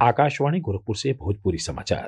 आकाशवाणी गोरखपुर से भोजपुरी समाचार।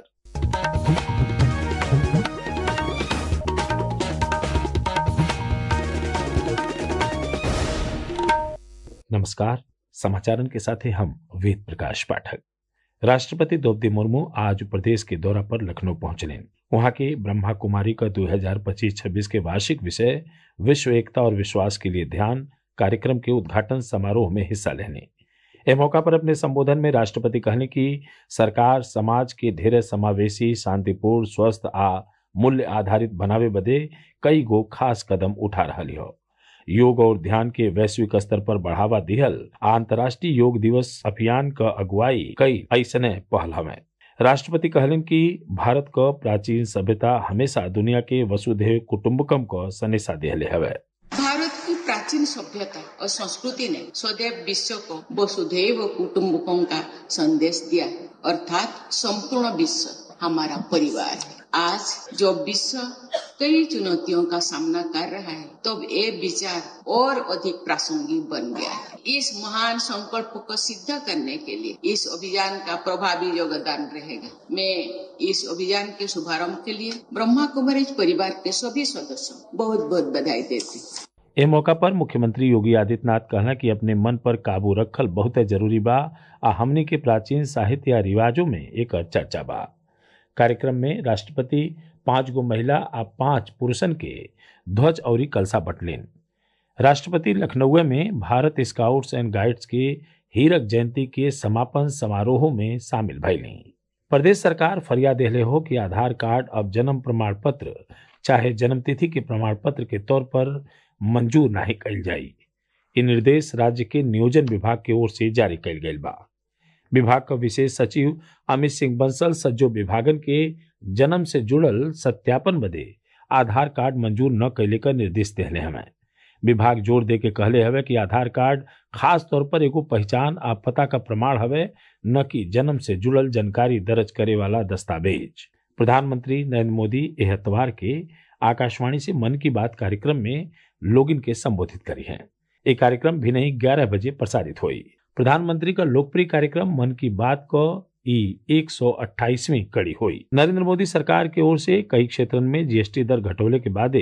नमस्कार। समाचारन के साथ हैं हम वेद प्रकाश पाठक। राष्ट्रपति द्रौपदी मुर्मू आज प्रदेश के दौरा पर लखनऊ पहुंचने। वहां के ब्रह्मा कुमारी का 2025-26 के वार्षिक विषय विश्व एकता और विश्वास के लिए ध्यान कार्यक्रम के उद्घाटन समारोह में हिस्सा लेने। इस मौका पर अपने संबोधन में राष्ट्रपति कहने की सरकार समाज के ढेर समावेशी, शांतिपूर्ण, स्वस्थ आ मूल्य आधारित बनावे बदे कई गो खास कदम उठा रही हो। योग और ध्यान के वैश्विक स्तर पर बढ़ावा दिहल अंतर्राष्ट्रीय योग दिवस अभियान का अगुवाई कई ऐसने पहल हमें। राष्ट्रपति कहलन कि भारत का प्राचीन सभ्यता हमेशा दुनिया के वसुधैव कुटुंबकम का संदेशा दिहले हवे। भारत की प्राचीन सभ्यता और संस्कृति ने सदैव विश्व को वसुधैव कुटुंबकम का संदेश दिया है, अर्थात संपूर्ण विश्व हमारा परिवार है। आज जो विश्व कई चुनौतियों का सामना कर रहा है, तब ये विचार और अधिक प्रासंगिक बन गया है। इस महान संकल्प को सिद्ध करने के लिए इस अभियान का प्रभावी योगदान रहेगा। मैं इस अभियान के शुभारंभ के लिए ब्रह्मा कुमारी परिवार के सभी सदस्यों को बहुत बहुत बधाई देती हूँ। इस मौका पर मुख्यमंत्री योगी आदित्यनाथ कहना कि अपने मन पर काबू रखल बहुत जरूरी बा आ हमनी के प्राचीन साहित्य या रिवाजों में एक चर्चा बा। कार्यक्रम में राष्ट्रपति 5 गो महिला आ 5 पुरुषन के ध्वज और कलसा बटलेन। राष्ट्रपति लखनऊ में भारत स्काउट्स एंड गाइड्स के हीरक जयंती के समापन समारोह में शामिल भइलीं। प्रदेश सरकार फरियाद दिले हो कि आधार कार्ड अब जन्म प्रमाण पत्र चाहे जन्मतिथि के प्रमाण पत्र के तौर पर मंजूर नहीं कइल जाई। ये निर्देश राज्य के नियोजन विभाग की ओर से जारी कइल गइल बा। विभाग का विशेष सचिव अमित सिंह बंसल सज्जो विभागन के जन्म से जुड़ल सत्यापन बदे आधार कार्ड मंजूर न कैले का निर्देश दिले हमें। विभाग जोर दे के कहले हवे कि आधार कार्ड खास तौर पर एगो पहचान आ पता का प्रमाण हवे, न कि जन्म से जुड़ल जानकारी दर्ज करे वाला दस्तावेज। प्रधानमंत्री नरेंद्र मोदी एह एतवार के आकाशवाणी से मन की बात कार्यक्रम में लोगिन के संबोधित करी हैं। ये कार्यक्रम भी नहीं 11 बजे प्रसारित हुई। प्रधानमंत्री का लोकप्रिय कार्यक्रम मन की बात को 128वीं कड़ी हुई। नरेंद्र मोदी सरकार की ओर से कई क्षेत्रों में जीएसटी दर घटोले के बाद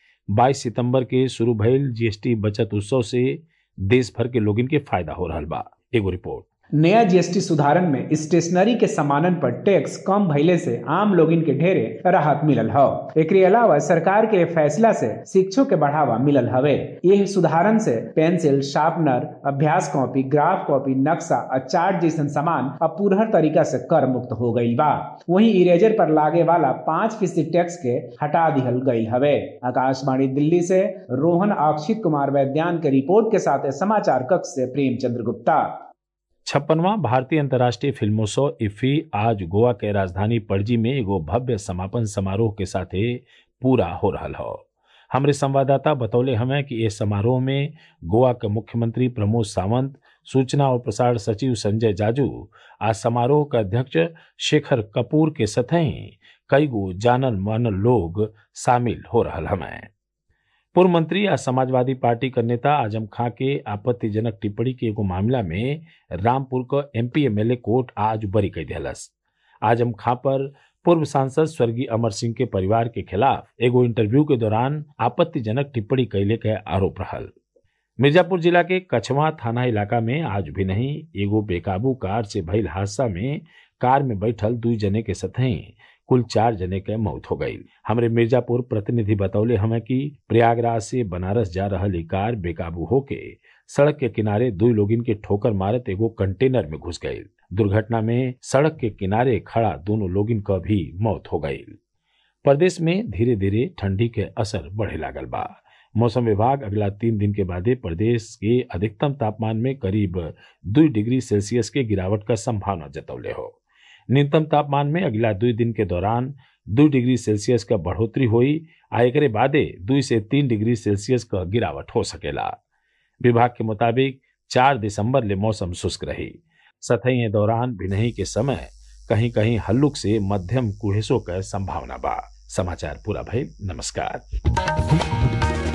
22 सितंबर के शुरू भइल जीएसटी बचत उत्सव से देश भर के लोगन के फायदा हो रहा बा। एगो रिपोर्ट। नया जीएसटी सुधारन में स्टेशनरी के सामानन पर टैक्स कम भइले से आम लोगन के ढेरे राहत मिलल हौ। एकरे अलावा सरकार के फैसला से शिक्षों के बढ़ावा मिलल हवे। यह सुधारन से पेंसिल, शार्पनर, अभ्यास कॉपी, ग्राफ कॉपी, नक्शा और चार्ट जैसन सामान अब पूर्ण तरीका से कर मुक्त हो गई बा। वहीं इरेजर पर लागे वाला 5% टैक्स के हटा दिहल गई हवे। आकाशवाणी दिल्ली से रोहन अक्षित कुमार वैद्यान के रिपोर्ट के साथ समाचार कक्ष से प्रेमचंद्र गुप्ता। 56वां भारतीय अंतर्राष्ट्रीय फिल्मोत्सव इफ्फी आज गोवा के राजधानी पणजी में एगो भव्य समापन समारोह के साथ पूरा हो रहा हो। हमारे संवाददाता बतौले हमें कि इस समारोह में गोवा के मुख्यमंत्री प्रमोद सावंत, सूचना और प्रसारण सचिव संजय जाजू आज समारोह के अध्यक्ष शेखर कपूर के सतही कई गो जानल मानल लोग शामिल हो रहा हमें। पूर्व मंत्री या समाजवादी पार्टी का नेता आजम खां के आपत्तिजनक टिप्पणी के एगो मामला में रामपुर का एमपी एमएलए कोर्ट आज बरी कर दिलस। आजम खां पर पूर्व सांसद स्वर्गीय अमर सिंह के परिवार के खिलाफ एगो इंटरव्यू के दौरान आपत्तिजनक टिप्पणी कैले के आरोप रहल। मिर्जापुर जिला के कछवा थाना इलाका में आज भी नहीं एगो बेकाबू कार से भइल हादसा में कार में बैठल 2 जने के सतही कुल 4 जने के मौत हो गई। हमारे मिर्जापुर प्रतिनिधि बतौले हमें कि प्रयागराज से बनारस जा रही कार बेकाबू होके सड़क के किनारे 2 लोगिन के ठोकर मारत एगो कंटेनर में घुस गई। दुर्घटना में सड़क के किनारे खड़ा दोनों लोगिन का भी मौत हो गई। प्रदेश में धीरे धीरे ठंडी के असर बढ़े लागल बा। मौसम विभाग अगला 3 दिन के बाद प्रदेश के अधिकतम तापमान में करीब 2 डिग्री सेल्सियस के गिरावट का संभावना जतौले हो। न्यूनतम तापमान में अगला 2 दिन के दौरान 2 डिग्री सेल्सियस का बढ़ोतरी हुई। एकरे बादे 2 से 3 डिग्री सेल्सियस का गिरावट हो सकेला। विभाग के मुताबिक 4 दिसंबर ले मौसम शुष्क रही। सतही दौरान भिनही के समय कहीं कहीं हल्लुक से मध्यम कुहेसों का संभावना बा। समाचार पूरा भइल। नमस्कार।